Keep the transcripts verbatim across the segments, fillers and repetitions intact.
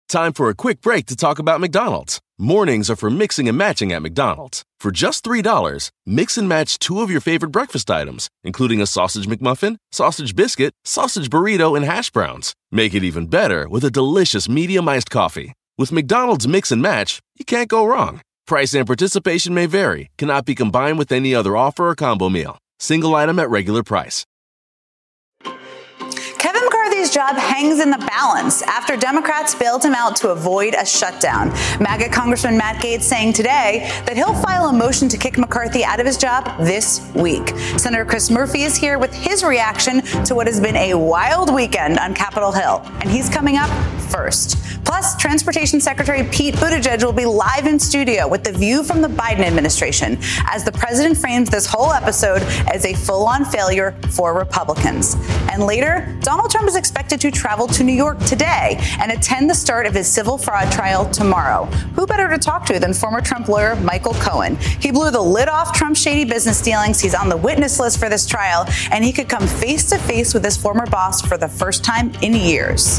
Time for a quick break to talk about McDonald's. Mornings are for mixing and matching at McDonald's. For just three dollars, mix and match two of your favorite breakfast items, including a sausage McMuffin, sausage biscuit, sausage burrito, and hash browns. Make it even better with a delicious medium iced coffee. With McDonald's Mix and Match, you can't go wrong. Price and participation may vary, cannot be combined with any other offer or combo meal. Single item at regular price. Kevin McCarthy's job hangs in the balance after Democrats bailed him out to avoid a shutdown. MAGA Congressman Matt Gaetz saying today that he'll file a motion to kick McCarthy out of his job this week. Senator Chris Murphy is here with his reaction to what has been a wild weekend on Capitol Hill, and he's coming up first. Plus, Transportation Secretary Pete Buttigieg will be live in studio with the view from the Biden administration as the president frames this whole episode as a full-on failure for Republicans. And later, Donald Trump is expected to travel to New York today and attend the start of his civil fraud trial tomorrow. Who better to talk to than former Trump lawyer Michael Cohen? He blew the lid off Trump's shady business dealings. He's on the witness list for this trial, and he could come face to face with his former boss for the first time in years.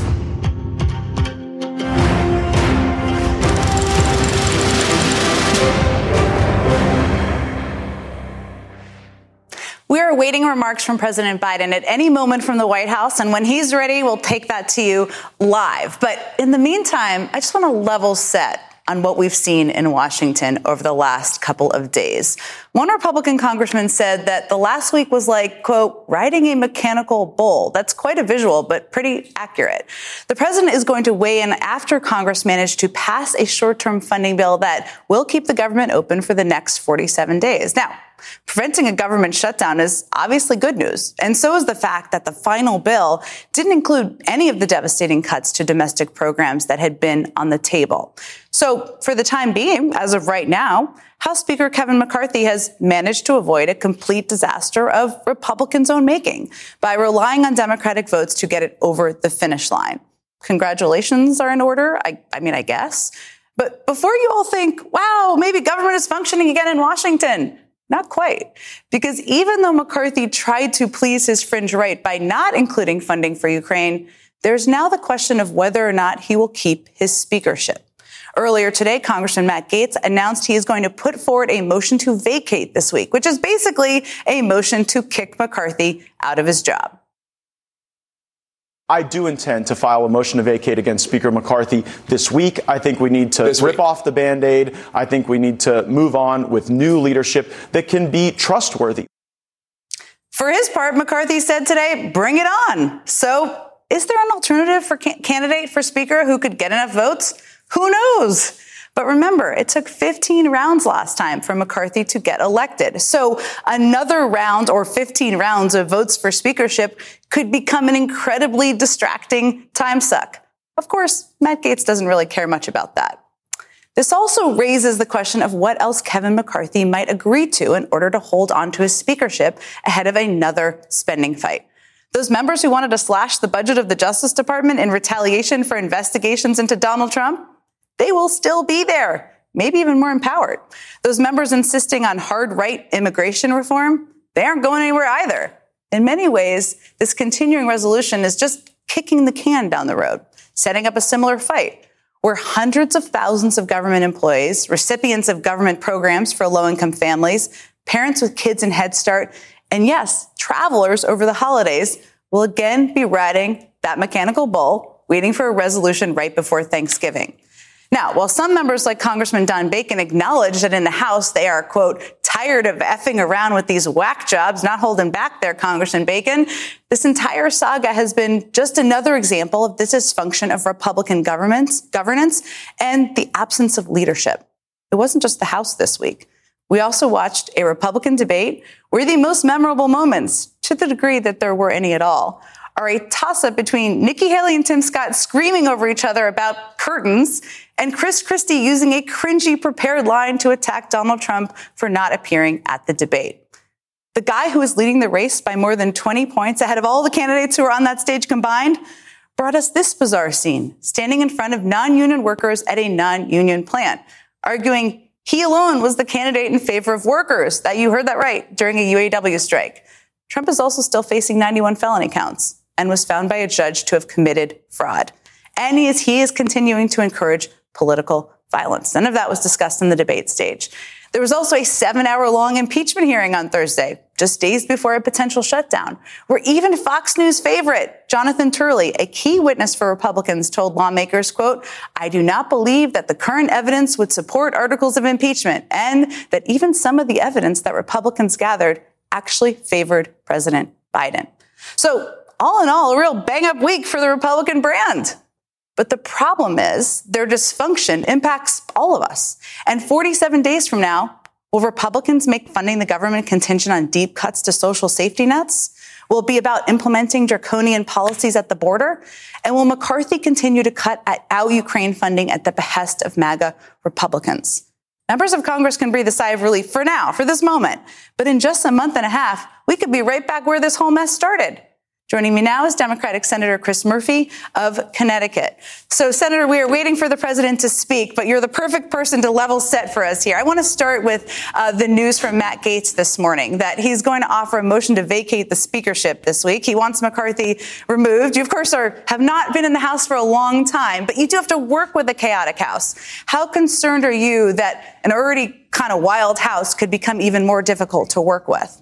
We are awaiting remarks from President Biden at any moment from the White House, and when he's ready, we'll take that to you live. But in the meantime, I just want to level set on what we've seen in Washington over the last couple of days. One Republican congressman said that the last week was like, quote, riding a mechanical bull. That's quite a visual, but pretty accurate. The president is going to weigh in after Congress managed to pass a short-term funding bill that will keep the government open for the next forty-seven days. Now, preventing a government shutdown is obviously good news, and so is the fact that the final bill didn't include any of the devastating cuts to domestic programs that had been on the table. So for the time being, as of right now, House Speaker Kevin McCarthy has managed to avoid a complete disaster of Republicans' own making by relying on Democratic votes to get it over the finish line. Congratulations are in order, I, I mean, I guess. But before you all think, wow, maybe government is functioning again in Washington, not quite, because even though McCarthy tried to please his fringe right by not including funding for Ukraine, there's now the question of whether or not he will keep his speakership. Earlier today, Congressman Matt Gaetz announced he is going to put forward a motion to vacate this week, which is basically a motion to kick McCarthy out of his job. I do intend to file a motion to vacate against Speaker McCarthy this week. I think we need to This rip week. off the Band-Aid. I think we need to move on with new leadership that can be trustworthy. For his part, McCarthy said today, bring it on. So is there an alternative for ca- candidate for Speaker who could get enough votes? Who knows? But remember, it took fifteen rounds last time for McCarthy to get elected. So another round or fifteen rounds of votes for speakership could become an incredibly distracting time suck. Of course, Matt Gaetz doesn't really care much about that. This also raises the question of what else Kevin McCarthy might agree to in order to hold on to his speakership ahead of another spending fight. Those members who wanted to slash the budget of the Justice Department in retaliation for investigations into Donald Trump, they will still be there, maybe even more empowered. Those members insisting on hard right immigration reform, they aren't going anywhere either. In many ways, this continuing resolution is just kicking the can down the road, setting up a similar fight where hundreds of thousands of government employees, recipients of government programs for low-income families, parents with kids in Head Start, and yes, travelers over the holidays will again be riding that mechanical bull, waiting for a resolution right before Thanksgiving. Now, while some members like Congressman Don Bacon acknowledge that in the House they are, quote, tired of effing around with these whack jobs, not holding back there, Congressman Bacon, this entire saga has been just another example of the dysfunction of Republican governments, governance and the absence of leadership. It wasn't just the House this week. We also watched a Republican debate where the most memorable moments, to the degree that there were any at all, are a toss-up between Nikki Haley and Tim Scott screaming over each other about curtains and Chris Christie using a cringy prepared line to attack Donald Trump for not appearing at the debate. The guy who was leading the race by more than twenty points ahead of all the candidates who were on that stage combined brought us this bizarre scene, standing in front of non-union workers at a non-union plant, arguing he alone was the candidate in favor of workers. That you heard that right, during a U A W strike. Trump is also still facing ninety-one felony counts and was found by a judge to have committed fraud. And he is, he is continuing to encourage political violence. None of that was discussed in the debate stage. There was also a seven-hour-long impeachment hearing on Thursday, just days before a potential shutdown, where even Fox News favorite Jonathan Turley, a key witness for Republicans, told lawmakers, quote, "I do not believe that the current evidence would support articles of impeachment, and that even some of the evidence that Republicans gathered actually favored President Biden." So all in all, a real bang-up week for the Republican brand. But the problem is their dysfunction impacts all of us. And forty-seven days from now, will Republicans make funding the government contingent on deep cuts to social safety nets? Will it be about implementing draconian policies at the border? And will McCarthy continue to cut out Ukraine funding at the behest of MAGA Republicans? Members of Congress can breathe a sigh of relief for now, for this moment. But in just a month and a half, we could be right back where this whole mess started. Joining me now is Democratic Senator Chris Murphy of Connecticut. So, Senator, we are waiting for the president to speak, but you're the perfect person to level set for us here. I want to start with uh, the news from Matt Gaetz this morning that he's going to offer a motion to vacate the speakership this week. He wants McCarthy removed. You, of course, are have not been in the House for a long time, but you do have to work with a chaotic House. How concerned are you that an already kind of wild House could become even more difficult to work with?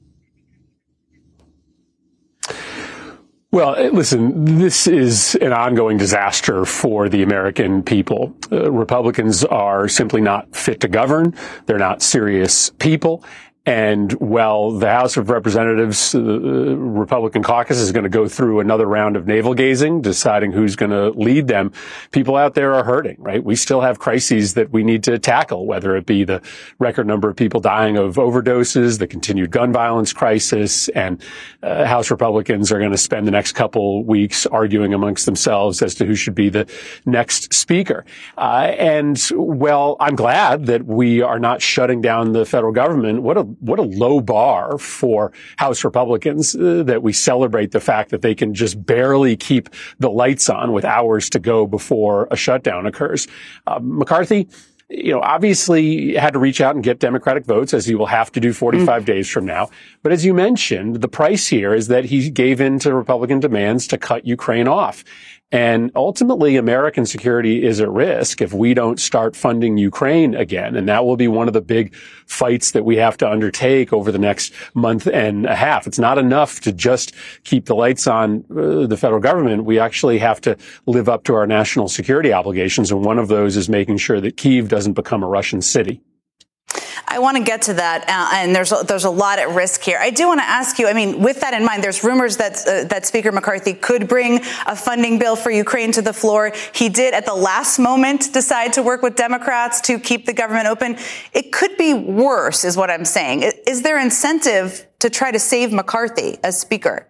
Well, listen, this is an ongoing disaster for the American people. Uh, Republicans are simply not fit to govern. They're not serious people. And while the House of Representatives, uh, Republican caucus is going to go through another round of navel gazing, deciding who's going to lead them, people out there are hurting, right? We still have crises that we need to tackle, whether it be the record number of people dying of overdoses, the continued gun violence crisis, and uh, House Republicans are going to spend the next couple weeks arguing amongst themselves as to who should be the next speaker. Uh, and, well, I'm glad that we are not shutting down the federal government. What a What a low bar for House Republicans uh, that we celebrate the fact that they can just barely keep the lights on with hours to go before a shutdown occurs. Uh, McCarthy, you know, obviously had to reach out and get Democratic votes, as he will have to do forty-five mm. days from now. But as you mentioned, the price here is that he gave in to Republican demands to cut Ukraine off. And ultimately, American security is at risk if we don't start funding Ukraine again. And that will be one of the big fights that we have to undertake over the next month and a half. It's not enough to just keep the lights on uh, the federal government. We actually have to live up to our national security obligations. And one of those is making sure that Kyiv doesn't become a Russian city. I want to get to that, uh, and there's a, there's a lot at risk here. I do want to ask you, I mean, with that in mind, there's rumors that uh, that Speaker McCarthy could bring a funding bill for Ukraine to the floor. He did, at the last moment, decide to work with Democrats to keep the government open. It could be worse, is what I'm saying. Is there incentive to try to save McCarthy as Speaker?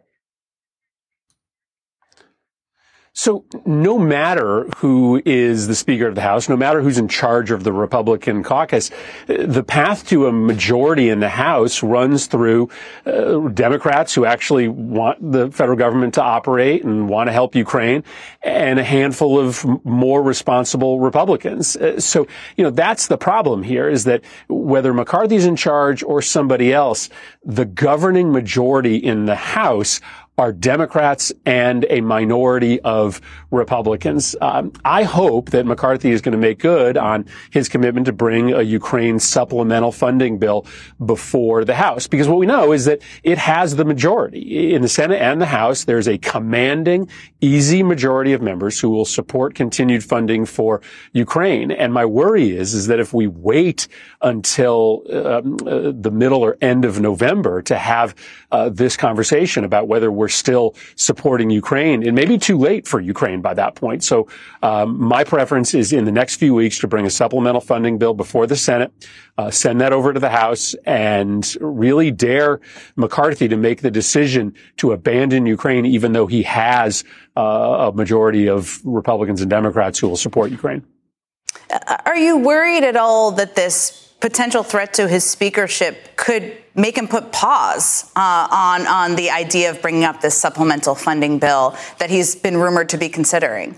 So no matter who is the Speaker of the House, no matter who's in charge of the Republican caucus, the path to a majority in the House runs through uh, Democrats who actually want the federal government to operate and want to help Ukraine, and a handful of more responsible Republicans. Uh, so, you know, that's the problem here, is that whether McCarthy's in charge or somebody else, the governing majority in the House are Democrats and a minority of Republicans. Um, I hope that McCarthy is going to make good on his commitment to bring a Ukraine supplemental funding bill before the House, because what we know is that it has the majority in the Senate and the House. There's a commanding, easy majority of members who will support continued funding for Ukraine. And my worry is, is that if we wait until um, uh, the middle or end of November to have uh, this conversation about whether we're still supporting Ukraine, it may be too late for Ukraine by that point. So um, my preference is in the next few weeks to bring a supplemental funding bill before the Senate, uh, send that over to the House, and really dare McCarthy to make the decision to abandon Ukraine, even though he has uh, a majority of Republicans and Democrats who will support Ukraine. Are you worried at all that this potential threat to his speakership could make him put pause uh, on, on the idea of bringing up this supplemental funding bill that he's been rumored to be considering?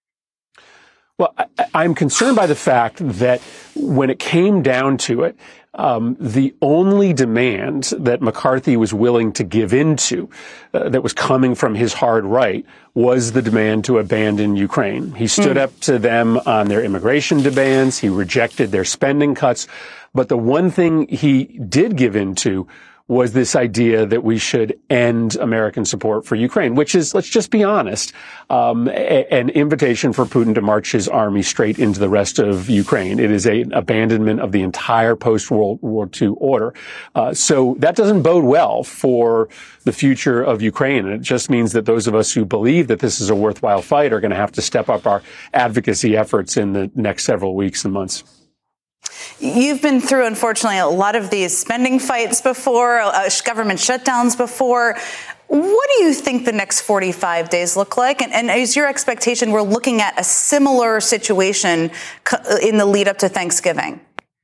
Well, I, I'm concerned by the fact that when it came down to it, Um, the only demand that McCarthy was willing to give into uh, that was coming from his hard right was the demand to abandon Ukraine. He stood mm. up to them on their immigration demands. He rejected their spending cuts. But the one thing he did give into was this idea that we should end American support for Ukraine, which is, let's just be honest, um, a, an invitation for Putin to march his army straight into the rest of Ukraine. It is an abandonment of the entire post-World War Two order. Uh, so that doesn't bode well for the future of Ukraine. And it just means that those of us who believe that this is a worthwhile fight are going to have to step up our advocacy efforts in the next several weeks and months. You've been through, unfortunately, a lot of these spending fights before, uh, government shutdowns before. What do you think the next forty-five days look like? And, and is your expectation we're looking at a similar situation in the lead up to Thanksgiving?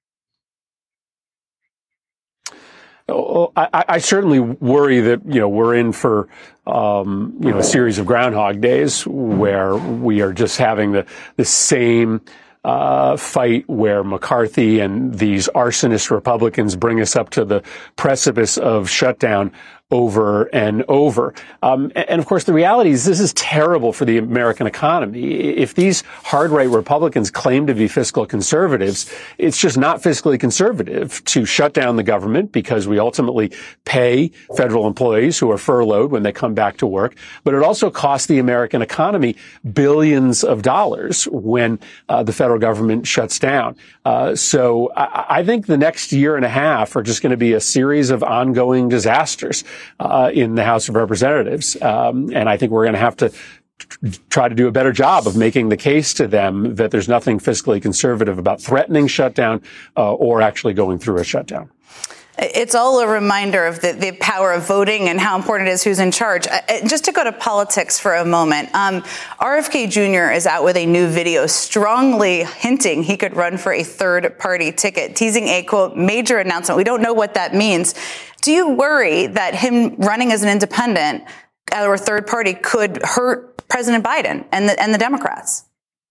Oh, I, I certainly worry that, you know, we're in for, um, you know, a series of Groundhog Days where we are just having the, the same Uh, fight where McCarthy and these arsonist Republicans bring us up to the precipice of shutdown over and over. Um, and of course, the reality is this is terrible for the American economy. If these hard right Republicans claim to be fiscal conservatives, it's just not fiscally conservative to shut down the government because we ultimately pay federal employees who are furloughed when they come back to work. But it also costs the American economy billions of dollars when uh, the federal government shuts down. Uh, so I, I think the next year and a half are just going to be a series of ongoing disasters Uh, in the House of Representatives. Um, and I think we're going to have to t- try to do a better job of making the case to them that there's nothing fiscally conservative about threatening shutdown uh, or actually going through a shutdown. It's all a reminder of the, the power of voting and how important it is who's in charge. Uh, just to go to politics for a moment, um, R F K Junior is out with a new video strongly hinting he could run for a third-party ticket, teasing a, quote, major announcement. We don't know what that means. Do you worry that him running as an independent or third party could hurt President Biden and the, and the Democrats?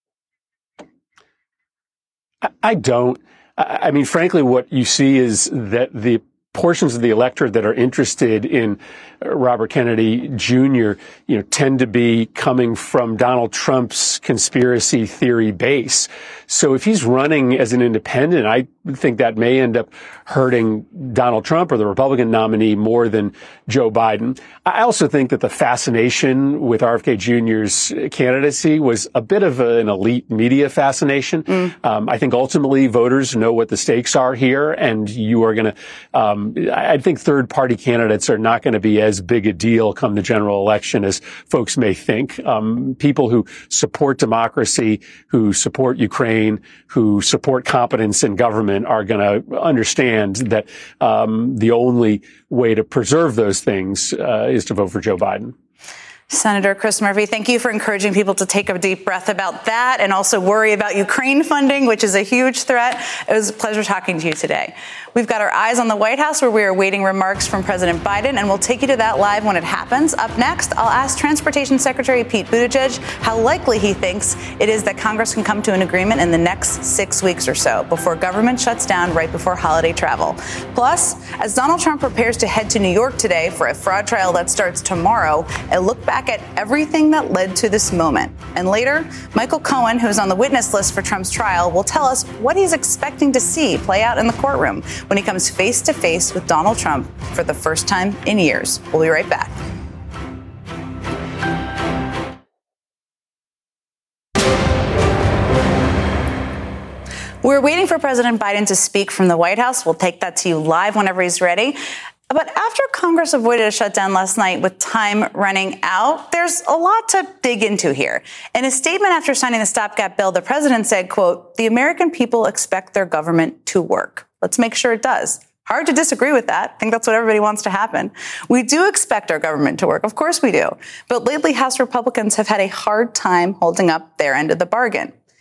I don't. I mean, frankly, what you see is that the portions of the electorate that are interested in Robert Kennedy Junior, you know, tend to be coming from Donald Trump's conspiracy theory base. So if he's running as an independent, I think that may end up hurting Donald Trump or the Republican nominee more than Joe Biden. I also think that the fascination with R F K Junior's candidacy was a bit of a, an elite media fascination. Mm. Um, I think ultimately voters know what the stakes are here, and you are going to, um, I think third party candidates are not going to be as big a deal come the general election as folks may think. Um, people who support democracy, who support Ukraine, who support competence in government are going to understand that um, the only way to preserve those things uh, is to vote for Joe Biden. Senator Chris Murphy, thank you for encouraging people to take a deep breath about that and also worry about Ukraine funding, which is a huge threat. It was a pleasure talking to you today. We've got our eyes on the White House, where we are awaiting remarks from President Biden, and we'll take you to that live when it happens. Up next, I'll ask Transportation Secretary Pete Buttigieg how likely he thinks it is that Congress can come to an agreement in the next six weeks or so before government shuts down right before holiday travel. Plus, as Donald Trump prepares to head to New York today for a fraud trial that starts tomorrow, a look back at everything that led to this moment. And later, Michael Cohen, who's on the witness list for Trump's trial, will tell us what he's expecting to see play out in the courtroom when he comes face to face with Donald Trump for the first time in years. We'll be right back. We're waiting for President Biden to speak from the White House. We'll take that to you live whenever he's ready. But after Congress avoided a shutdown last night with time running out, there's a lot to dig into here. In a statement after signing the stopgap bill, the president said, quote, "The American people expect their government to work. Let's make sure it does." Hard to disagree with that. I think that's what everybody wants to happen. We do expect our government to work. Of course we do. But lately, House Republicans have had a hard time holding up their end of the bargain.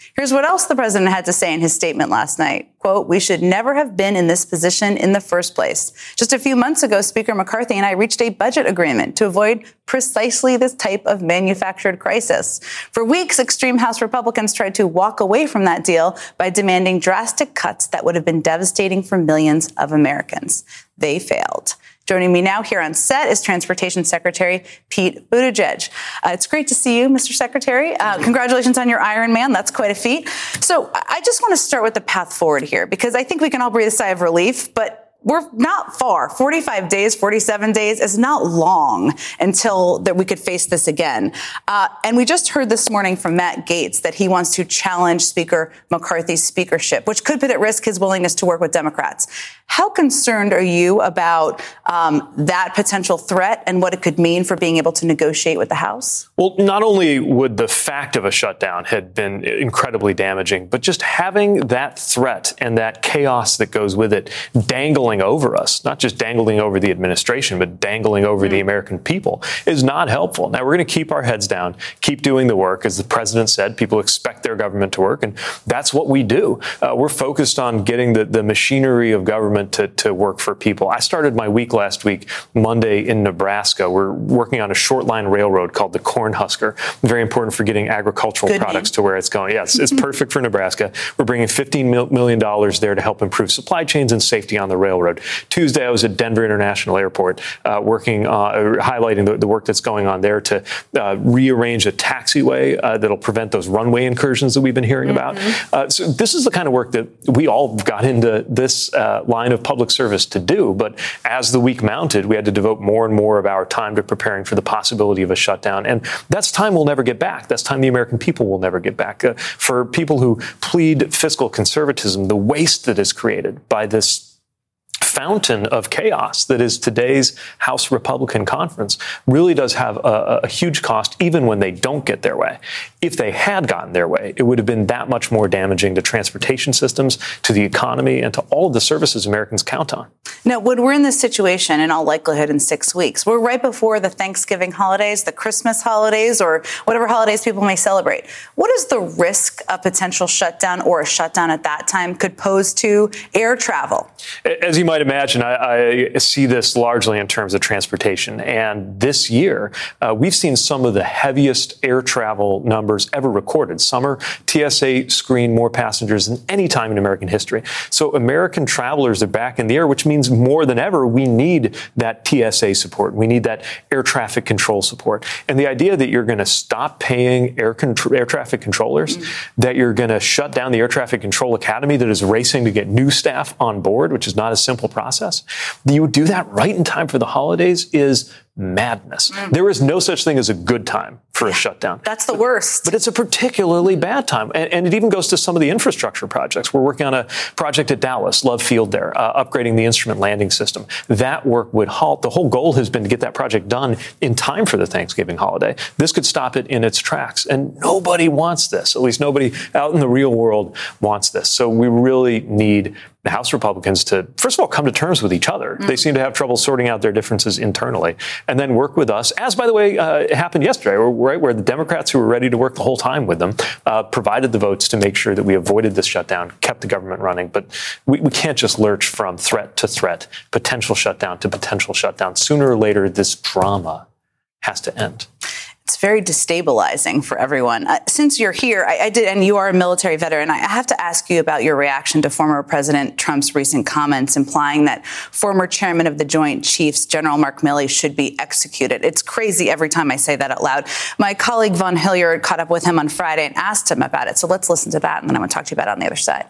Here's what else the president had to say in his statement last night. Quote, we should never have been in this position in the first place. Just a few months ago, Speaker McCarthy and I reached a budget agreement to avoid precisely this type of manufactured crisis. For weeks, extreme House Republicans tried to walk away from that deal by demanding drastic cuts that would have been devastating for millions of Americans. They failed. Joining me now here on set is Transportation Secretary Pete Buttigieg. Uh, it's great to see you, Mister Secretary. Uh, congratulations on your Ironman. That's quite a feat. So I just want to start with the path forward here, because I think we can all breathe a sigh of relief, but we're not far. forty-five days, forty-seven days is not long until that we could face this again. Uh, and we just heard this morning from Matt Gaetz that he wants to challenge Speaker McCarthy's speakership, which could put at risk his willingness to work with Democrats. How concerned are you about um, that potential threat and what it could mean for being able to negotiate with the House? Well, not only would the fact of a shutdown have been incredibly damaging, but just having that threat and that chaos that goes with it dangling over us, not just dangling over the administration, but dangling over mm-hmm. the American people, is not helpful. Now, we're going to keep our heads down, keep doing the work. As the president said, people expect their government to work, and that's what we do. Uh, we're focused on getting the, the machinery of government To, to work for people. I started my week last week, Monday, in Nebraska. We're working on a short line railroad called the Cornhusker. Very important for getting agricultural Good products name. to where it's going. Yes, it's perfect for Nebraska. We're bringing fifteen million dollars there to help improve supply chains and safety on the railroad. Tuesday, I was at Denver International Airport uh, working, uh, highlighting the, the work that's going on there to uh, rearrange a taxiway uh, that'll prevent those runway incursions that we've been hearing mm-hmm. about. Uh, so this is the kind of work that we all got into this uh, line of public service to do. But as the week mounted, we had to devote more and more of our time to preparing for the possibility of a shutdown. And that's time we'll never get back. That's time the American people will never get back. Uh, for people who plead fiscal conservatism, the waste that is created by this fountain of chaos that is today's House Republican conference really does have a, a huge cost, even when they don't get their way. If they had gotten their way, it would have been that much more damaging to transportation systems, to the economy, and to all of the services Americans count on. Now, when we're in this situation, in all likelihood, in six weeks, we're right before the Thanksgiving holidays, the Christmas holidays, or whatever holidays people may celebrate. What is the risk a potential shutdown or a shutdown at that time could pose to air travel? As you might imagine, I, I see this largely in terms of transportation. And this year, uh, we've seen some of the heaviest air travel numbers ever recorded. Summer, T S A screened more passengers than any time in American history. So American travelers are back in the air, which means more than ever, we need that T S A support. We need that air traffic control support. And the idea that you're going to stop paying air, contr- air traffic controllers, mm-hmm. that you're going to shut down the Air Traffic Control Academy that is racing to get new staff on board, which is not a simple process. You would do that right in time for the holidays is madness. Mm. There is no such thing as a good time for a shutdown. That's the worst. But, but it's a particularly bad time. And, and it even goes to some of the infrastructure projects. We're working on a project at Dallas, Love Field there, uh, upgrading the instrument landing system. That work would halt. The whole goal has been to get that project done in time for the Thanksgiving holiday. This could stop it in its tracks. And nobody wants this. At least nobody out in the real world wants this. So we really need the House Republicans to, first of all, come to terms with each other. Mm. They seem to have trouble sorting out their differences internally, and then work with us, as, by the way, uh, it happened yesterday, right, where the Democrats, who were ready to work the whole time with them, uh, provided the votes to make sure that we avoided this shutdown, kept the government running. But we, we can't just lurch from threat to threat, potential shutdown to potential shutdown. Sooner or later, this drama has to end. It's very destabilizing for everyone. Uh, since you're here, I, I did, and you are a military veteran, I have to ask you about your reaction to former President Trump's recent comments implying that former chairman of the Joint Chiefs, General Mark Milley, should be executed. It's crazy every time I say that out loud. My colleague Von Hilliard caught up with him on Friday and asked him about it. So let's listen to that, and then I'm going to talk to you about it on the other side.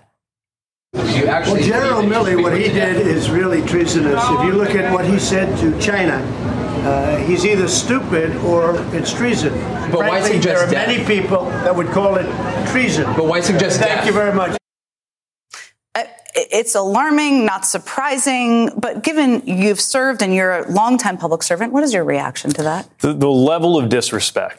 Well, General Milley, what he did is really treasonous. If you look at what he said to China, uh, he's either stupid or it's treason. But Frankly, why suggest there are death? many people that would call it treason. But why suggest Thank death? you very much. Uh, it's alarming, not surprising, but given you've served and you're a longtime public servant, what is your reaction to that? The, the level of disrespect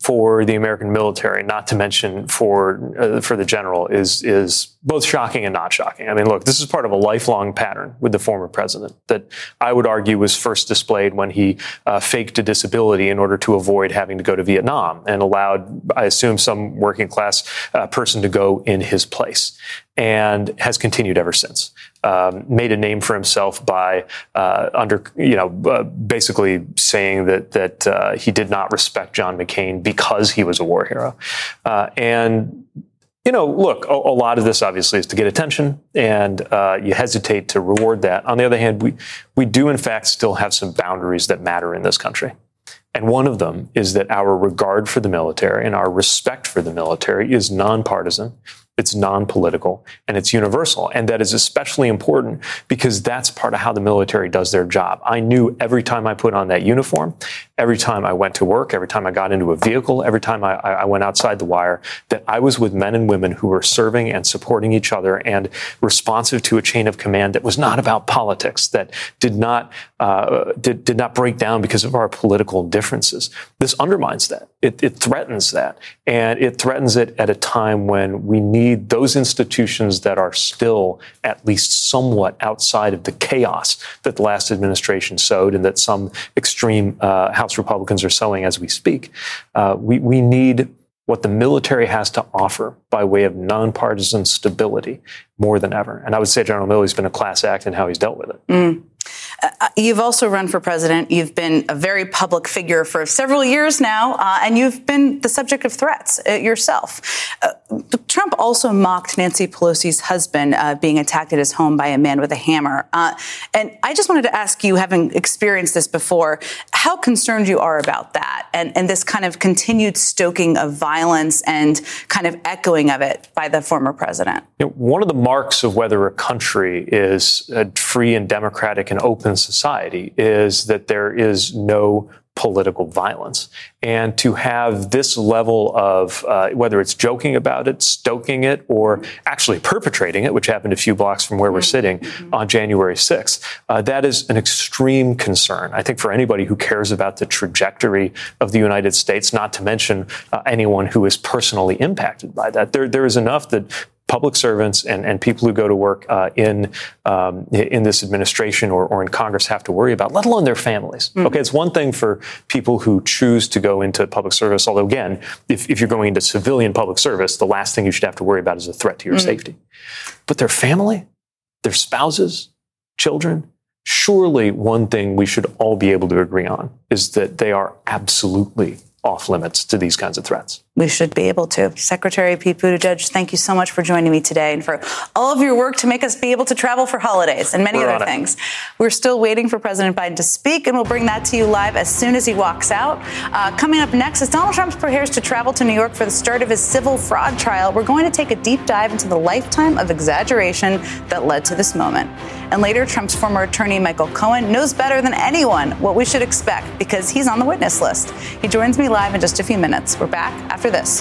for the American military, not to mention for uh, for the general, is is both shocking and not shocking. I mean, look, this is part of a lifelong pattern with the former president that I would argue was first displayed when he uh, faked a disability in order to avoid having to go to Vietnam and allowed, I assume, some working class uh, person to go in his place, and has continued ever since. Um, made a name for himself by uh, under, you know, uh, basically saying that that uh, he did not respect John McCain because he was a war hero, uh, and. You know, look, a, a lot of this obviously is to get attention, and uh, you hesitate to reward that. On the other hand, we we do, in fact, still have some boundaries that matter in this country. And one of them is that our regard for the military and our respect for the military is nonpartisan, it's non-political, and it's universal. And that is especially important because that's part of how the military does their job. I knew every time I put on that uniform, every time I went to work, every time I got into a vehicle, every time I, I went outside the wire, that I was with men and women who were serving and supporting each other and responsive to a chain of command that was not about politics, that did not uh, did, did not break down because of our political differences. This undermines that. It, it threatens that. And it threatens it at a time when we need those institutions that are still at least somewhat outside of the chaos that the last administration sowed and that some extreme uh, House Republicans are sowing as we speak. Uh, we, we need what the military has to offer by way of nonpartisan stability more than ever. And I would say General Milley's been a class act in how he's dealt with it. Mm. Uh, you've also run for president. You've been a very public figure for several years now, uh, and you've been the subject of threats uh, yourself. Uh, Trump also mocked Nancy Pelosi's husband uh, being attacked at his home by a man with a hammer. Uh, and I just wanted to ask you, having experienced this before, how concerned you are about that and, and this kind of continued stoking of violence and kind of echoing of it by the former president? You know, one of the marks of whether a country is a free and democratic and open society is that there is no political violence. And to have this level of, uh, whether it's joking about it, stoking it, or actually perpetrating it, which happened a few blocks from where we're sitting mm-hmm. on January sixth, uh, that is an extreme concern, I think, for anybody who cares about the trajectory of the United States, not to mention uh, anyone who is personally impacted by that. There, there is enough that public servants and, and people who go to work uh, in um, in this administration or, or in Congress have to worry about, let alone their families. Mm-hmm. Okay, it's one thing for people who choose to go into public service, although, again, if, if you're going into civilian public service, the last thing you should have to worry about is a threat to your mm-hmm. safety. But their family, their spouses, children, surely one thing we should all be able to agree on is that they are absolutely off limits to these kinds of threats. We should be able to. Secretary Pete Buttigieg, thank you so much for joining me today and for all of your work to make us be able to travel for holidays and many We're other things. It. We're still waiting for President Biden to speak, and we'll bring that to you live as soon as he walks out. Uh, coming up next, as Donald Trump prepares to travel to New York for the start of his civil fraud trial, we're going to take a deep dive into the lifetime of exaggeration that led to this moment. And later, Trump's former attorney, Michael Cohen, knows better than anyone what we should expect because he's on the witness list. He joins me live in just a few minutes. We're back after this.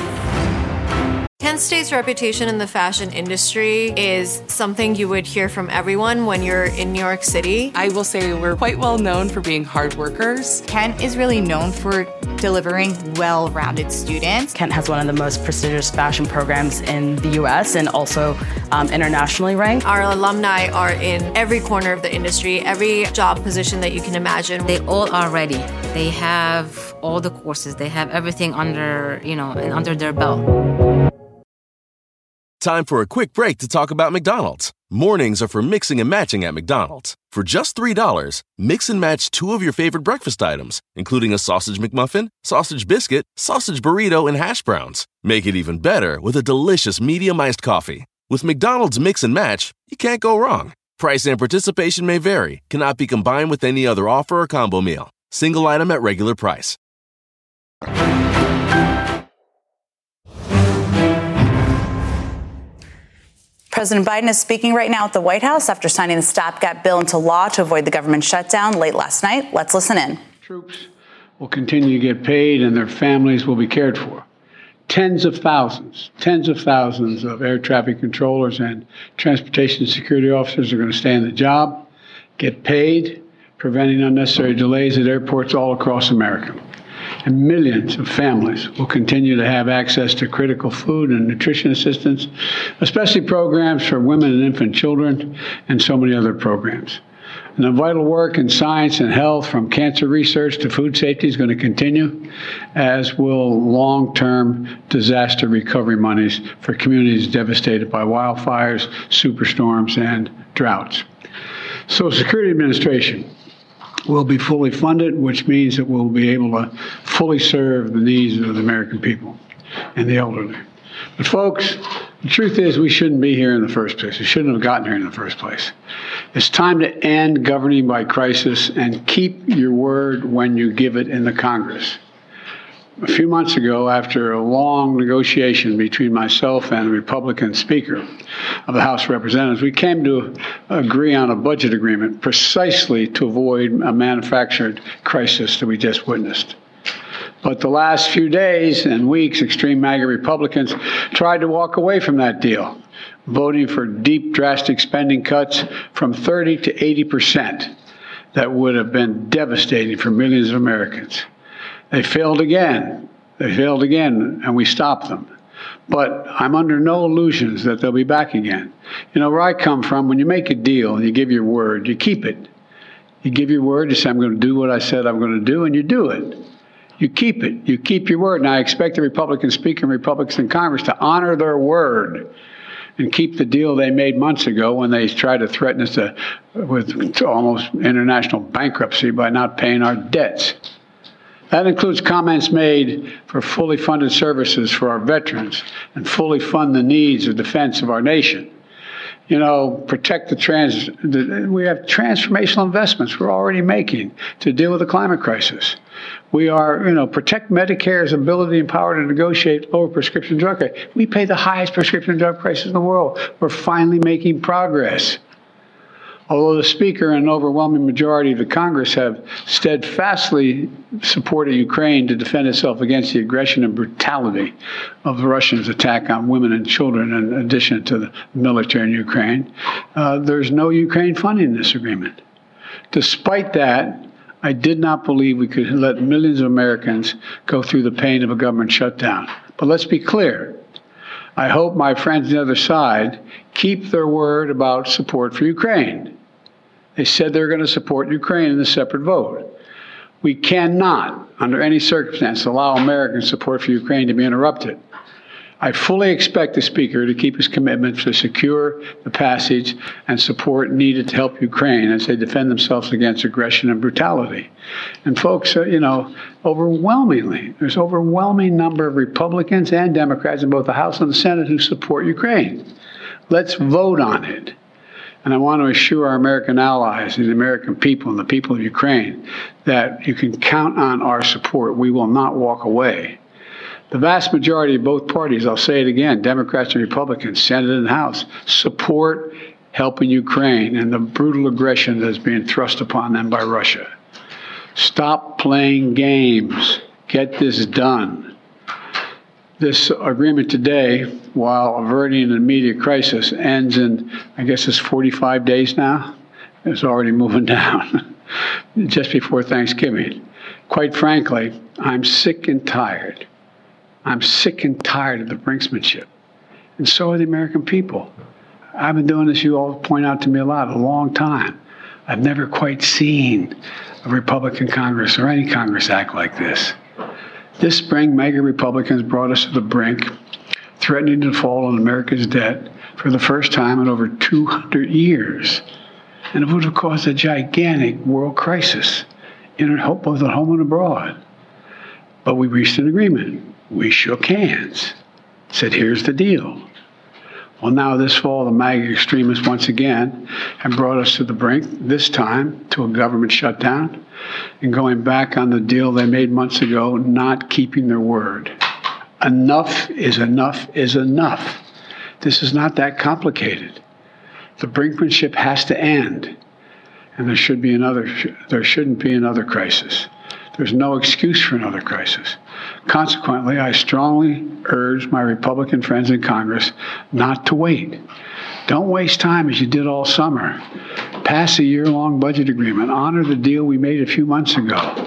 Kent State's reputation in the fashion industry is something you would hear from everyone when you're in New York City. I will say we're quite well known for being hard workers. Kent is really known for delivering well-rounded students. Kent has one of the most prestigious fashion programs in the U S and also um, internationally ranked. Our alumni are in every corner of the industry, every job position that you can imagine. They all are ready. They have all the courses. They have everything under, you know, under their belt. Time for a quick break to talk about McDonald's. Mornings are for mixing and matching at McDonald's. For just three dollars, mix and match two of your favorite breakfast items, including a sausage McMuffin, sausage biscuit, sausage burrito, and hash browns. Make it even better with a delicious medium iced coffee. With McDonald's Mix and Match, you can't go wrong. Price and participation may vary, cannot be combined with any other offer or combo meal. Single item at regular price. President Biden is speaking right now at the White House after signing the stopgap bill into law to avoid the government shutdown late last night. Let's listen in. Troops will continue to get paid and their families will be cared for. Tens of thousands, tens of thousands of air traffic controllers and transportation security officers are going to stay in the job, get paid, preventing unnecessary delays at airports all across America. and millions of families will continue to have access to critical food and nutrition assistance, especially programs for women and infant children, and so many other programs. And the vital work in science and health, from cancer research to food safety, is going to continue, as will long-term disaster recovery monies for communities devastated by wildfires, superstorms, and droughts. Social Security Administration will be fully funded, which means that we'll be able to fully serve the needs of the American people and the elderly. But folks, the truth is we shouldn't be here in the first place. We shouldn't have gotten here in the first place. It's time to end governing by crisis and keep your word when you give it in the Congress. A few months ago, after a long negotiation between myself and the Republican Speaker of the House of Representatives, we came to agree on a budget agreement precisely to avoid a manufactured crisis that we just witnessed. But the last few days and weeks, extreme MAGA Republicans tried to walk away from that deal, voting for deep, drastic spending cuts from thirty to eighty percent that would have been devastating for millions of Americans. They failed again. They failed again, and we stopped them. But I'm under no illusions that they'll be back again. You know, where I come from, when you make a deal and you give your word, you keep it. You give your word, you say, I'm going to do what I said I'm going to do, and you do it. You keep it. You keep your word. And I expect the Republican Speaker and Republicans in Congress to honor their word and keep the deal they made months ago when they tried to threaten us to, with to almost international bankruptcy by not paying our debts. That includes comments made for fully funded services for our veterans and fully fund the needs of defense of our nation. You know, protect the trans, the, we have transformational investments we're already making to deal with the climate crisis. We are, you know, protect Medicare's ability and power to negotiate lower prescription drug rates. We pay the highest prescription drug prices in the world. We're finally making progress. Although the Speaker and an overwhelming majority of the Congress have steadfastly supported Ukraine to defend itself against the aggression and brutality of the Russians' attack on women and children, in addition to the military in Ukraine, uh, there's no Ukraine funding in this agreement. Despite that, I did not believe we could let millions of Americans go through the pain of a government shutdown. But let's be clear. I hope my friends on the other side keep their word about support for Ukraine. They said they're going to support Ukraine in a separate vote. We cannot, under any circumstance, allow American support for Ukraine to be interrupted. I fully expect the Speaker to keep his commitment to secure the passage and support needed to help Ukraine as they defend themselves against aggression and brutality. And folks, uh, you know, overwhelmingly, there's an overwhelming number of Republicans and Democrats in both the House and the Senate who support Ukraine. Let's vote on it. And I want to assure our American allies and the American people and the people of Ukraine that you can count on our support. We will not walk away. The vast majority of both parties, I'll say it again, Democrats and Republicans, Senate and House, support helping Ukraine and the brutal aggression that is being thrust upon them by Russia. Stop playing games. Get this done. This agreement today, while averting an immediate crisis, ends in, I guess it's forty-five days now. It's already moving down, just before Thanksgiving. Quite frankly, I'm sick and tired. I'm sick and tired of the brinksmanship. And so are the American people. I've been doing this, you all point out to me a lot, a long time. I've never quite seen a Republican Congress or any Congress act like this. This spring, MAGA Republicans brought us to the brink, threatening to default on America's debt for the first time in over two hundred years. And it would have caused a gigantic world crisis, in both at home and abroad. But we reached an agreement. We shook hands, said, here's the deal. Well, now this fall, the MAGA extremists once again have brought us to the brink, this time to a government shutdown, and going back on the deal they made months ago, not keeping their word. Enough is enough is enough. This is not that complicated. The brinkmanship has to end, and there should be another. There shouldn't be another crisis. There's no excuse for another crisis. Consequently, I strongly urge my Republican friends in Congress not to wait. Don't waste time as you did all summer. Pass a year-long budget agreement. Honor the deal we made a few months ago.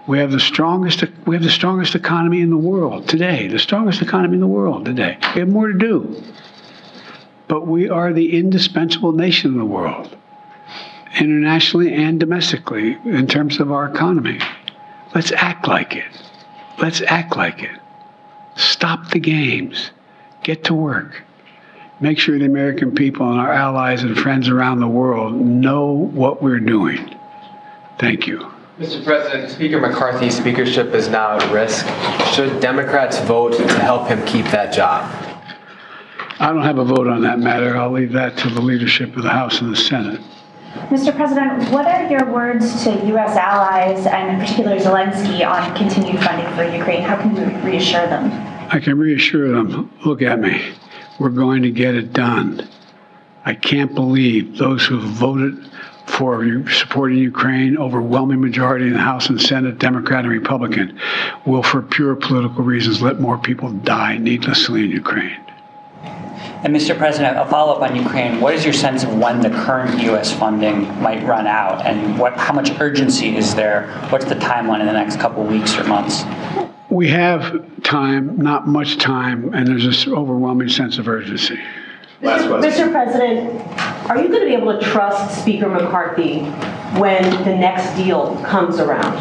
We have the strongest we have the strongest economy in the world today, the strongest economy in the world today. We have more to do. But we are the indispensable nation in the world, internationally and domestically, in terms of our economy. Let's act like it. Let's act like it. Stop the games. Get to work. Make sure the American people and our allies and friends around the world know what we're doing. Thank you. Mister President, Speaker McCarthy's speakership is now at risk. Should Democrats vote to help him keep that job? I don't have a vote on that matter. I'll leave that to the leadership of the House and the Senate. Mister President, what are your words to U S allies, and in particular Zelensky, on continued funding for Ukraine? How can you reassure them? I can reassure them, look at me. We're going to get it done. I can't believe those who voted for supporting Ukraine, overwhelming majority in the House and Senate, Democrat and Republican, will, for pure political reasons, let more people die needlessly in Ukraine. And Mister President, a follow-up on Ukraine. What is your sense of when the current U S funding might run out, and what, how much urgency is there? What's the timeline in the next couple of weeks or months? We have time, not much time, and there's this overwhelming sense of urgency. Mister Mister President, are you going to be able to trust Speaker McCarthy when the next deal comes around?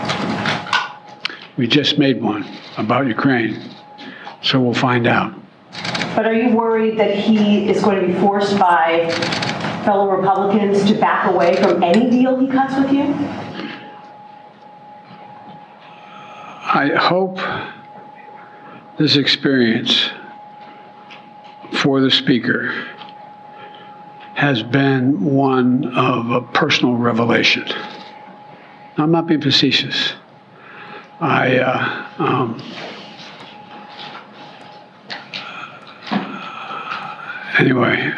We just made one about Ukraine, so we'll find out. But are you worried that he is going to be forced by fellow Republicans to back away from any deal he cuts with you? I hope this experience for the Speaker has been one of a personal revelation. I'm not being facetious. I, uh, um, anyway.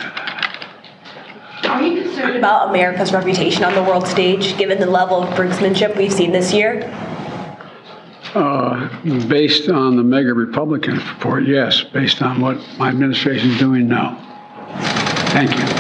Are you concerned about America's reputation on the world stage, given the level of brinksmanship we've seen this year? Uh, based on the mega Republican report, yes. Based on what my administration is doing, no. Thank you.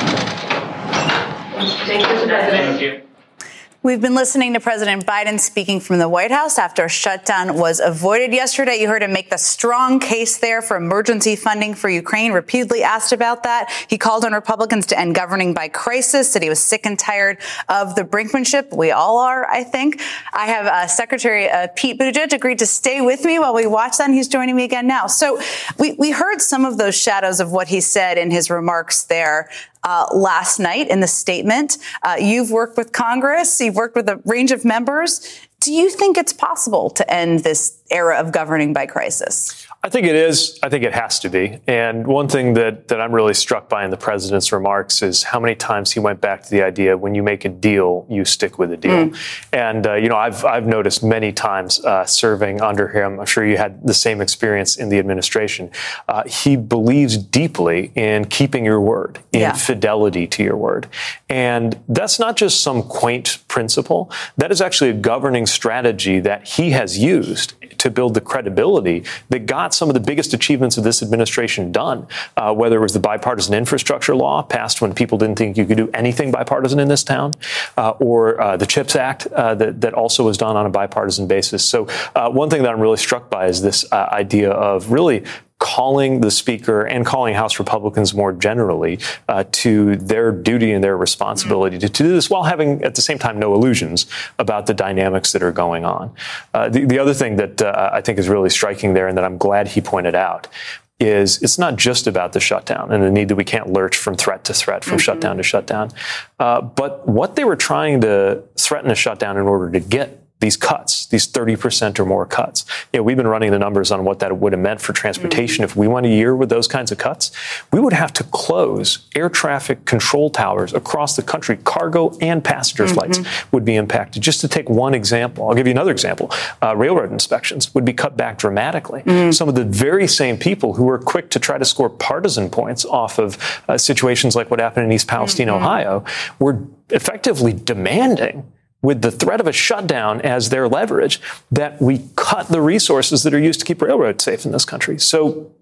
Thank you, Mister President. Thank you. We've been listening to President Biden speaking from the White House after a shutdown was avoided yesterday. You heard him make the strong case there for emergency funding for Ukraine, repeatedly asked about that. He called on Republicans to end governing by crisis, said he was sick and tired of the brinkmanship. We all are, I think. I have uh, Secretary uh, Pete Buttigieg agreed to stay with me while we watch that, and he's joining me again now. So we, we heard some of those shadows of what he said in his remarks there Uh, last night in the statement. Uh, you've worked with Congress. You've worked with a range of members. Do you think it's possible to end this era of governing by crisis? I think it is. I think it has to be. And one thing that, that I'm really struck by in the president's remarks is how many times he went back to the idea, when you make a deal, you stick with a deal. Mm. And, uh, you know, I've, I've noticed many times uh, serving under him, I'm sure you had the same experience in the administration. Uh, he believes deeply in keeping your word, in yeah. fidelity to your word. And that's not just some quaint principle. That is actually a governing strategy that he has used to build the credibility that got some of the biggest achievements of this administration done, uh, whether it was the bipartisan infrastructure law passed when people didn't think you could do anything bipartisan in this town, uh, or uh, the CHIPS Act uh, that, that also was done on a bipartisan basis. So uh, one thing that I'm really struck by is this uh, idea of really calling the Speaker and calling House Republicans more generally uh, to their duty and their responsibility mm-hmm. to, to do this while having, at the same time, no illusions about the dynamics that are going on. Uh, the, the other thing that uh, I think is really striking there, and that I'm glad he pointed out, is it's not just about the shutdown and the need that we can't lurch from threat to threat, from mm-hmm. shutdown to shutdown, uh, but what they were trying to threaten a shutdown in order to get these cuts, these thirty percent or more cuts. You know, we've been running the numbers on what that would have meant for transportation. Mm-hmm. If we went a year with those kinds of cuts, we would have to close air traffic control towers across the country. Cargo and passenger mm-hmm. flights would be impacted. Just to take one example, I'll give you another example. Uh, railroad inspections would be cut back dramatically. Mm-hmm. Some of the very same people who were quick to try to score partisan points off of uh, situations like what happened in East Palestine, mm-hmm. Ohio, were effectively demanding, with the threat of a shutdown as their leverage, that we cut the resources that are used to keep railroads safe in this country. So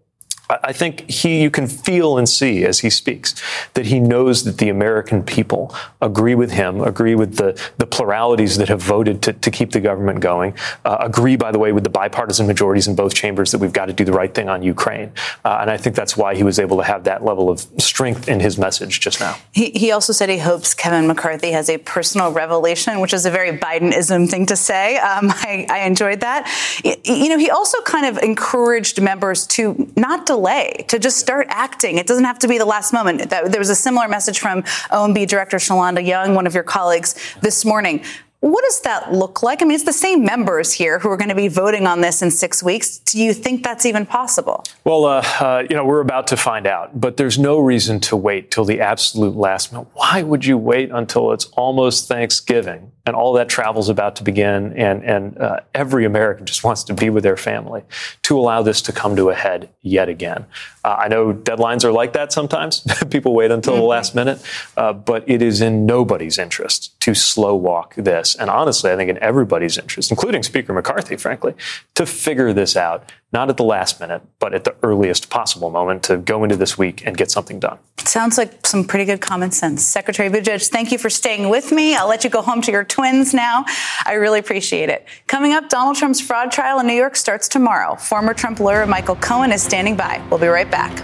I think he, you can feel and see as he speaks that he knows that the American people agree with him, agree with the, the pluralities that have voted to, to keep the government going, uh, agree, by the way, with the bipartisan majorities in both chambers that we've got to do the right thing on Ukraine. Uh, and I think that's why he was able to have that level of strength in his message just now. He, he also said he hopes Kevin McCarthy has a personal revelation, which is a very Biden-ism thing to say. Um, I, I enjoyed that. You know, he also kind of encouraged members to not delay, to just start acting. It doesn't have to be the last moment. There was a similar message from O M B Director Shalanda Young, one of your colleagues, this morning. What does that look like? I mean, it's the same members here who are going to be voting on this in six weeks. Do you think that's even possible? Well, uh, uh, you know, we're about to find out, but there's no reason to wait till the absolute last minute. Why would you wait until it's almost Thanksgiving and all that travel's about to begin and, and uh, every American just wants to be with their family to allow this to come to a head yet again? Uh, I know deadlines are like that sometimes. People wait until mm-hmm. the last minute, uh, but it is in nobody's interest to slow walk this. And honestly, I think in everybody's interest, including Speaker McCarthy, frankly, to figure this out, not at the last minute, but at the earliest possible moment to go into this week and get something done. Sounds like some pretty good common sense. Secretary Buttigieg, thank you for staying with me. I'll let you go home to your twins now. I really appreciate it. Coming up, Donald Trump's fraud trial in New York starts tomorrow. Former Trump lawyer Michael Cohen is standing by. We'll be right back.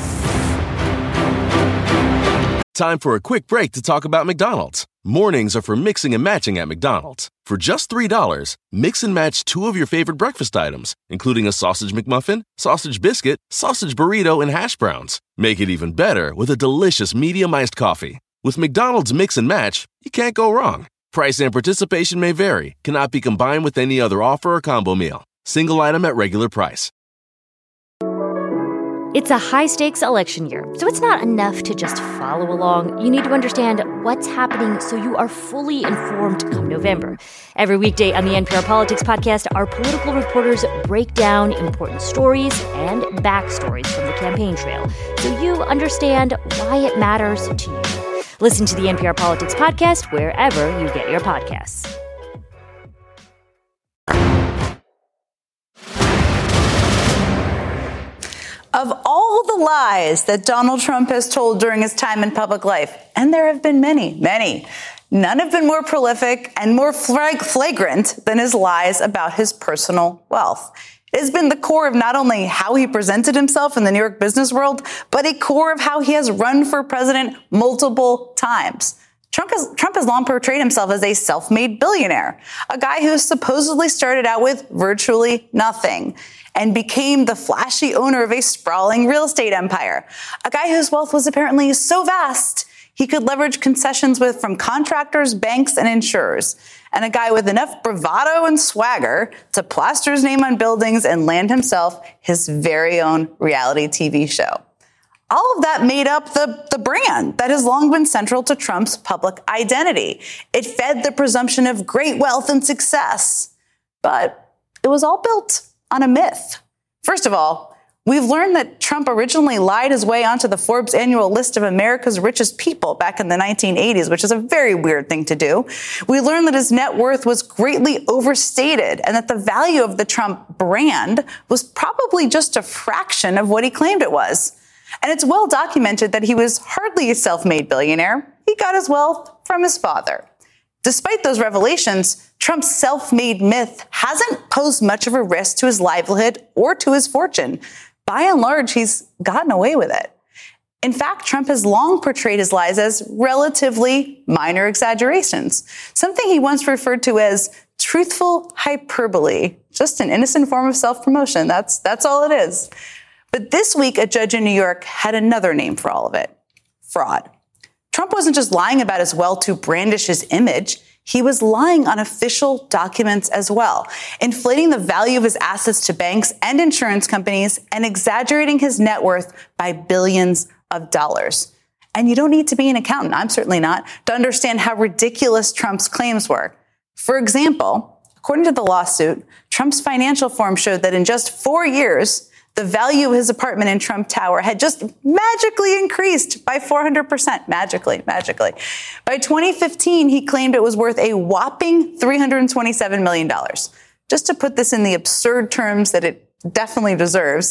Time for a quick break to talk about McDonald's. Mornings are for mixing and matching at McDonald's. For just three dollars, mix and match two of your favorite breakfast items, including a sausage McMuffin, sausage biscuit, sausage burrito, and hash browns. Make it even better with a delicious medium iced coffee. With McDonald's Mix and Match, you can't go wrong. Price and participation may vary, cannot be combined with any other offer or combo meal. Single item at regular price. It's a high-stakes election year, so it's not enough to just follow along. You need to understand what's happening so you are fully informed come November. Every weekday on the N P R Politics Podcast, our political reporters break down important stories and backstories from the campaign trail so you understand why it matters to you. Listen to the N P R Politics Podcast wherever you get your podcasts. Of all the lies that Donald Trump has told during his time in public life, and there have been many, many, none have been more prolific and more flagrant than his lies about his personal wealth. It has been the core of not only how he presented himself in the New York business world, but a core of how he has run for president multiple times. Trump has, Trump has long portrayed himself as a self-made billionaire, a guy who supposedly started out with virtually nothing and became the flashy owner of a sprawling real estate empire, a guy whose wealth was apparently so vast he could leverage concessions with from contractors, banks, and insurers, and a guy with enough bravado and swagger to plaster his name on buildings and land himself his very own reality T V show. All of that made up the, the brand that has long been central to Trump's public identity. It fed the presumption of great wealth and success. But it was all built on a myth. First of all, we've learned that Trump originally lied his way onto the Forbes annual list of America's richest people back in the nineteen eighties, which is a very weird thing to do. We learned that his net worth was greatly overstated and that the value of the Trump brand was probably just a fraction of what he claimed it was. And it's well documented that he was hardly a self-made billionaire. He got his wealth from his father. Despite those revelations, Trump's self-made myth hasn't posed much of a risk to his livelihood or to his fortune. By and large, he's gotten away with it. In fact, Trump has long portrayed his lies as relatively minor exaggerations, something he once referred to as truthful hyperbole, just an innocent form of self-promotion. That's, that's all it is. But this week, a judge in New York had another name for all of it: fraud. Trump wasn't just lying about his wealth to brandish his image. He was lying on official documents as well, inflating the value of his assets to banks and insurance companies and exaggerating his net worth by billions of dollars. And you don't need to be an accountant, I'm certainly not, to understand how ridiculous Trump's claims were. For example, according to the lawsuit, Trump's financial form showed that in just four years, the value of his apartment in Trump Tower had just magically increased by four hundred percent. Magically, magically. By twenty fifteen, he claimed it was worth a whopping three hundred twenty-seven million dollars. Just to put this in the absurd terms that it definitely deserves,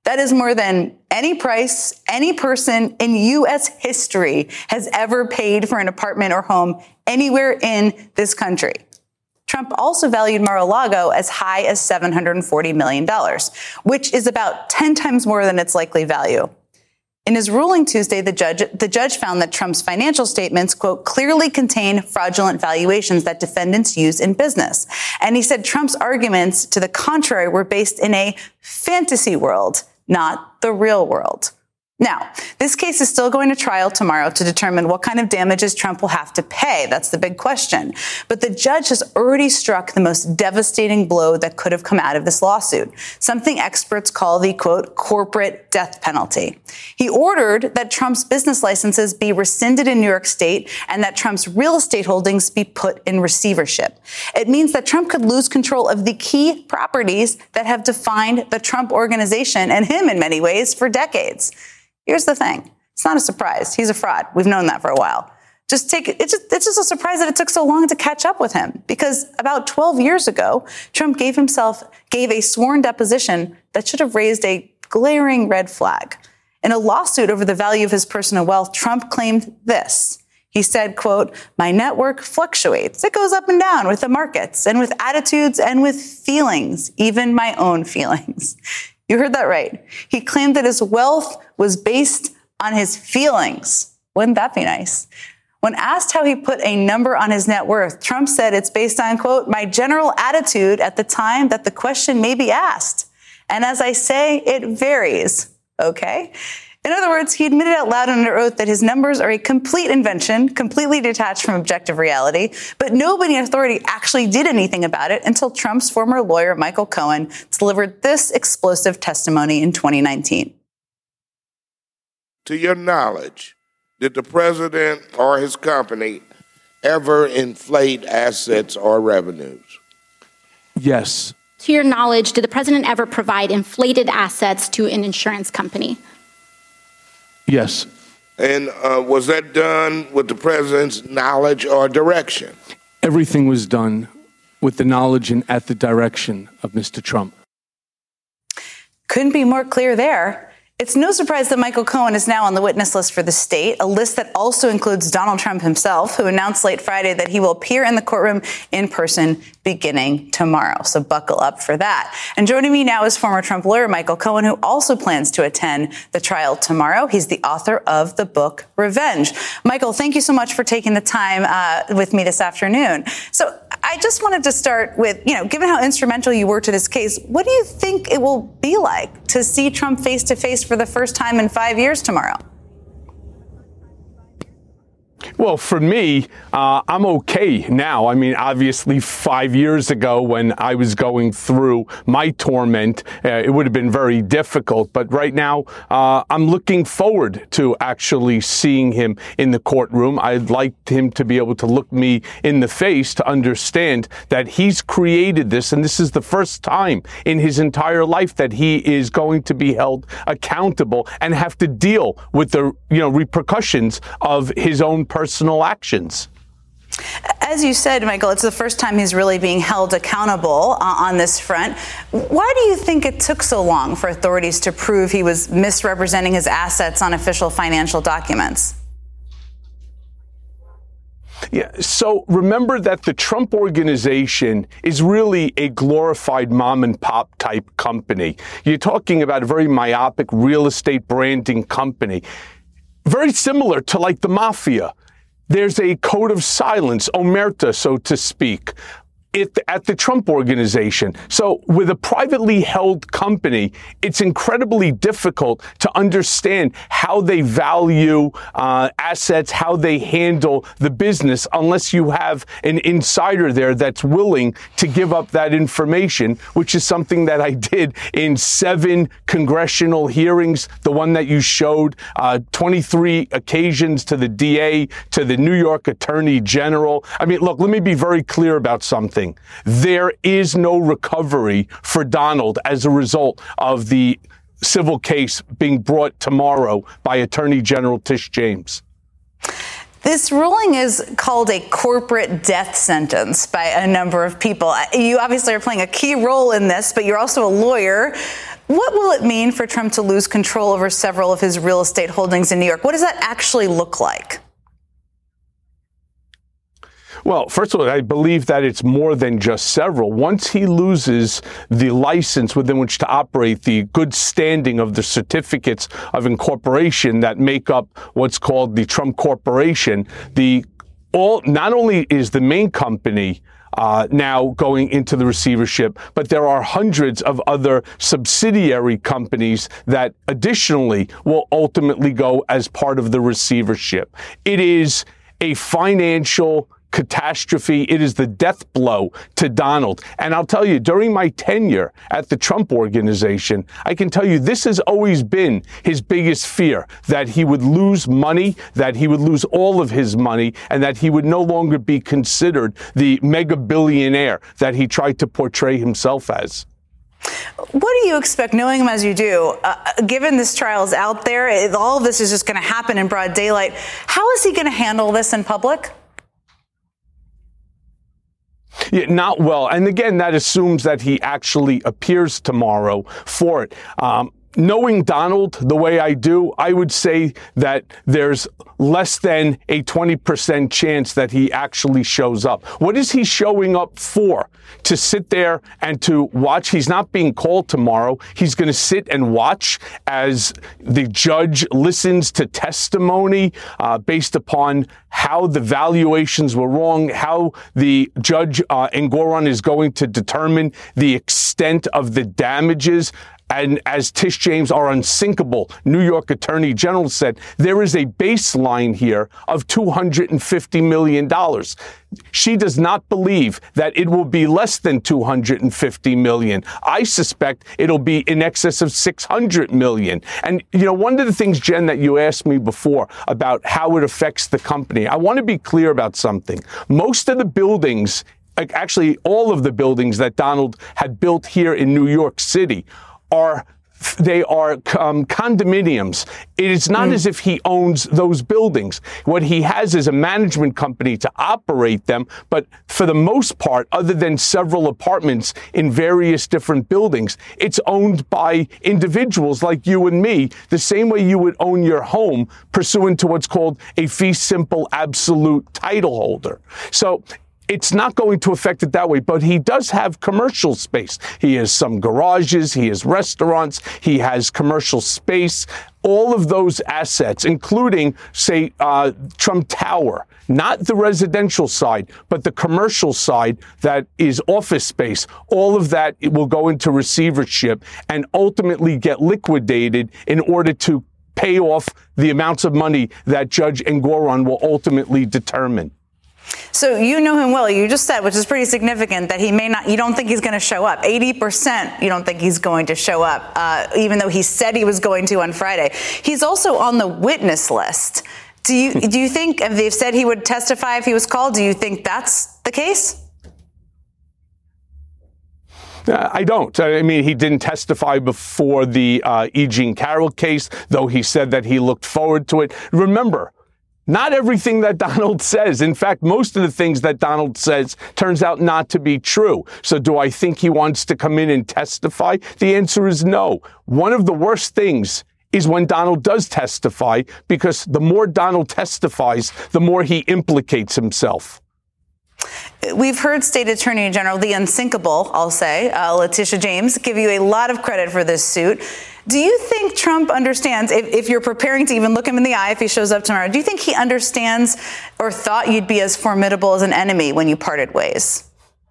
That is more than any price any person in U S history has ever paid for an apartment or home anywhere in this country. Trump also valued Mar-a-Lago as high as seven hundred forty million dollars, which is about ten times more than its likely value. In his ruling Tuesday, the judge, the judge found that Trump's financial statements, quote, clearly contain fraudulent valuations that defendants use in business. And he said Trump's arguments to the contrary were based in a fantasy world, not the real world. Now, this case is still going to trial tomorrow to determine what kind of damages Trump will have to pay. That's the big question. But the judge has already struck the most devastating blow that could have come out of this lawsuit, something experts call the, quote, corporate death penalty. He ordered that Trump's business licenses be rescinded in New York State and that Trump's real estate holdings be put in receivership. It means that Trump could lose control of the key properties that have defined the Trump organization and him in many ways for decades. Here's the thing. It's not a surprise. He's a fraud. We've known that for a while. Just take it. It's just, it's just a surprise that it took so long to catch up with him, because about twelve years ago, Trump gave himself, gave a sworn deposition that should have raised a glaring red flag. In a lawsuit over the value of his personal wealth, Trump claimed this. He said, quote, my network fluctuates. It goes up and down with the markets and with attitudes and with feelings, even my own feelings. You heard that right. He claimed that his wealth was based on his feelings. Wouldn't that be nice? When asked how he put a number on his net worth, Trump said it's based on, quote, my general attitude at the time that the question may be asked. And as I say, it varies. Okay? In other words, he admitted out loud under oath that his numbers are a complete invention, completely detached from objective reality, but nobody in authority actually did anything about it until Trump's former lawyer, Michael Cohen, delivered this explosive testimony in twenty nineteen. To your knowledge, did the president or his company ever inflate assets or revenues? Yes. To your knowledge, did the president ever provide inflated assets to an insurance company? Yes. And uh, was that done with the president's knowledge or direction? Everything was done with the knowledge and at the direction of Mister Trump. Couldn't be more clear there. It's no surprise that Michael Cohen is now on the witness list for the state, a list that also includes Donald Trump himself, who announced late Friday that he will appear in the courtroom in person beginning tomorrow. So buckle up for that. And joining me now is former Trump lawyer Michael Cohen, who also plans to attend the trial tomorrow. He's the author of the book Revenge. Michael, thank you so much for taking the time uh, with me this afternoon. So I just wanted to start with, you know, given how instrumental you were to this case, what do you think it will be like to see Trump face to face for the first time in five years tomorrow? Well, for me, uh, I'm okay now. I mean, obviously, five years ago when I was going through my torment, uh, it would have been very difficult. But right now, uh, I'm looking forward to actually seeing him in the courtroom. I'd like him to be able to look me in the face to understand that he's created this. And this is the first time in his entire life that he is going to be held accountable and have to deal with the, you know, repercussions of his own personal actions. As you said, Michael, it's the first time he's really being held accountable uh, on this front. Why do you think it took so long for authorities to prove he was misrepresenting his assets on official financial documents? Yeah, so remember that the Trump Organization is really a glorified mom and pop type company. You're talking about a very myopic real estate branding company, very similar to like the mafia. There's a code of silence, omerta, so to speak, It, at the Trump Organization. So with a privately held company, it's incredibly difficult to understand how they value uh, assets, how they handle the business, unless you have an insider there that's willing to give up that information, which is something that I did in seven congressional hearings, the one that you showed, uh, twenty-three occasions to the D A, to the New York Attorney General. I mean, look, let me be very clear about something. There is no recovery for Donald as a result of the civil case being brought tomorrow by Attorney General Tish James. This ruling is called a corporate death sentence by a number of people. You obviously are playing a key role in this, but you're also a lawyer. What will it mean for Trump to lose control over several of his real estate holdings in New York? What does that actually look like? Well, first of all, I believe that it's more than just several. Once he loses the license within which to operate, the good standing of the certificates of incorporation that make up what's called the Trump Corporation, the all not only is the main company Uh, now going into the receivership, but there are hundreds of other subsidiary companies that additionally will ultimately go as part of the receivership. It is a financial catastrophe. It is the death blow to Donald. And I'll tell you, during my tenure at the Trump Organization, I can tell you this has always been his biggest fear, that he would lose money, that he would lose all of his money, and that he would no longer be considered the mega billionaire that he tried to portray himself as. What do you expect, knowing him as you do, uh, given this trial is out there, all of this is just going to happen in broad daylight. How is he going to handle this in public? Yeah, not well. And again, that assumes that he actually appears tomorrow for it. Um, knowing Donald the way I do, I would say that there's less than a twenty percent chance that he actually shows up. What is he showing up for? To sit there and to watch? He's not being called tomorrow. He's going to sit and watch as the judge listens to testimony uh, based upon how the valuations were wrong, how the judge uh, Engoron is going to determine the extent of the damages. And as Tish James, our unsinkable New York Attorney General, said, there is a baseline here of two hundred fifty million dollars. She does not believe that it will be less than two hundred fifty million dollars. I suspect it'll be in excess of six hundred million dollars. And, you know, one of the things, Jen, that you asked me before about how it affects the company, I want to be clear about something. Most of the buildings, actually all of the buildings that Donald had built here in New York City, are they are um, condominiums. It is not mm. as if he owns those buildings. What he has is a management company to operate them. But for the most part, other than several apartments in various different buildings, it's owned by individuals like you and me, the same way you would own your home pursuant to what's called a fee simple absolute title holder. So it's not going to affect it that way, but he does have commercial space. He has some garages, he has restaurants, he has commercial space. All of those assets, including, say, uh, Trump Tower, not the residential side, but the commercial side that is office space, all of that will go into receivership and ultimately get liquidated in order to pay off the amounts of money that Judge Engoron will ultimately determine. So you know him well. You just said, which is pretty significant, that he may not, you don't think he's going to show up. eighty percent you don't think he's going to show up, uh, even though he said he was going to on Friday. He's also on the witness list. Do you, do you think, if they've said he would testify if he was called, do you think that's the case? Uh, I don't. I mean, he didn't testify before the uh, E. Jean Carroll case, though he said that he looked forward to it. Remember, not everything that Donald says. In fact, most of the things that Donald says turns out not to be true. So do I think he wants to come in and testify? The answer is no. One of the worst things is when Donald does testify, because the more Donald testifies, the more he implicates himself. We've heard State Attorney General, the unsinkable, I'll say, uh, Letitia James, give you a lot of credit for this suit. Do you think Trump understands, if, if you're preparing to even look him in the eye if he shows up tomorrow, do you think he understands or thought you'd be as formidable as an enemy when you parted ways?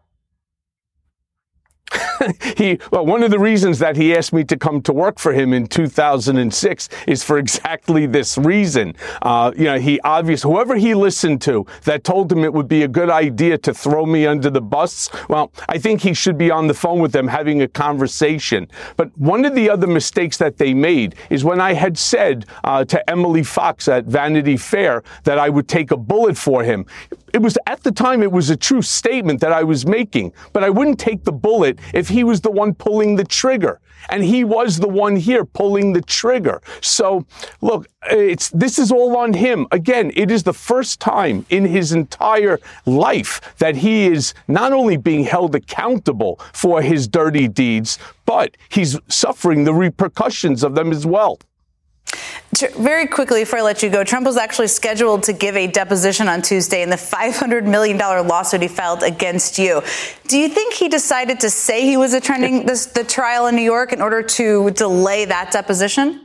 he well, one of the reasons that he asked me to come to work for him in two thousand six is for exactly this reason. Uh, you know, he obviously, whoever he listened to that told him it would be a good idea to throw me under the bus, well, I think he should be on the phone with them having a conversation. But one of the other mistakes that they made is when I had said uh, to Emily Fox at Vanity Fair that I would take a bullet for him. It was, at the time, it was a true statement that I was making, but I wouldn't take the bullet if he was the one pulling the trigger. And he was the one here pulling the trigger. So, look, it's this is all on him. Again, it is the first time in his entire life that he is not only being held accountable for his dirty deeds, but he's suffering the repercussions of them as well. Very quickly, before I let you go, Trump was actually scheduled to give a deposition on Tuesday in the five hundred million dollars lawsuit he filed against you. Do you think he decided to say he was attending this, the trial in New York in order to delay that deposition?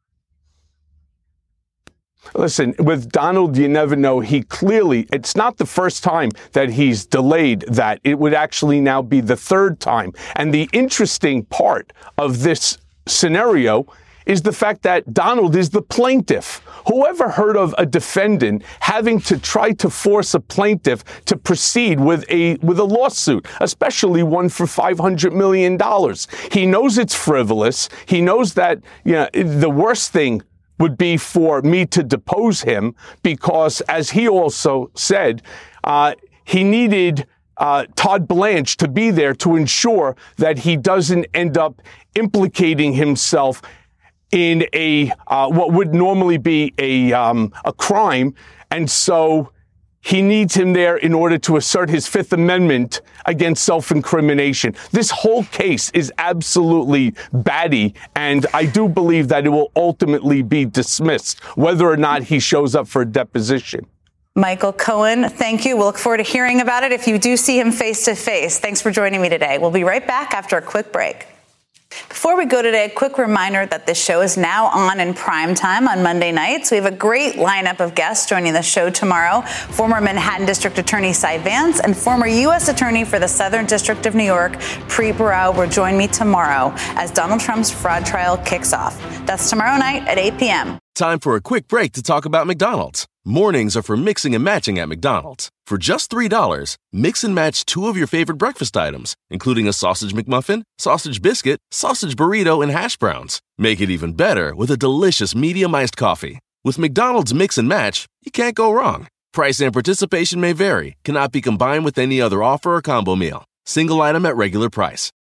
Listen, with Donald, you never know. He clearly, it's not the first time that he's delayed that. It would actually now be the third time. And the interesting part of this scenario is the fact that Donald is the plaintiff. Whoever heard of a defendant having to try to force a plaintiff to proceed with a with a lawsuit, especially one for five hundred million dollars? He knows it's frivolous. He knows that, you know, the worst thing would be for me to depose him because, as he also said, uh, he needed uh, Todd Blanche to be there to ensure that he doesn't end up implicating himself in a uh, what would normally be a um, a crime, and so he needs him there in order to assert his Fifth Amendment against self-incrimination. This whole case is absolutely batty, and I do believe that it will ultimately be dismissed, whether or not he shows up for a deposition. Michael Cohen, thank you. We'll look forward to hearing about it if you do see him face to face. Thanks for joining me today. We'll be right back after a quick break. Before we go today, a quick reminder that this show is now on in prime time on Monday nights. We have a great lineup of guests joining the show tomorrow. Former Manhattan District Attorney Cy Vance and former U S Attorney for the Southern District of New York, Preet Bharara, will join me tomorrow as Donald Trump's fraud trial kicks off. That's tomorrow night at eight p.m. Time for a quick break to talk about McDonald's. Mornings are for mixing and matching at McDonald's. For just three dollars, mix and match two of your favorite breakfast items, including a sausage McMuffin, sausage biscuit, sausage burrito, and hash browns. Make it even better with a delicious medium iced coffee. With McDonald's Mix and Match, you can't go wrong. Price and participation may vary, cannot be combined with any other offer or combo meal. Single item at regular price.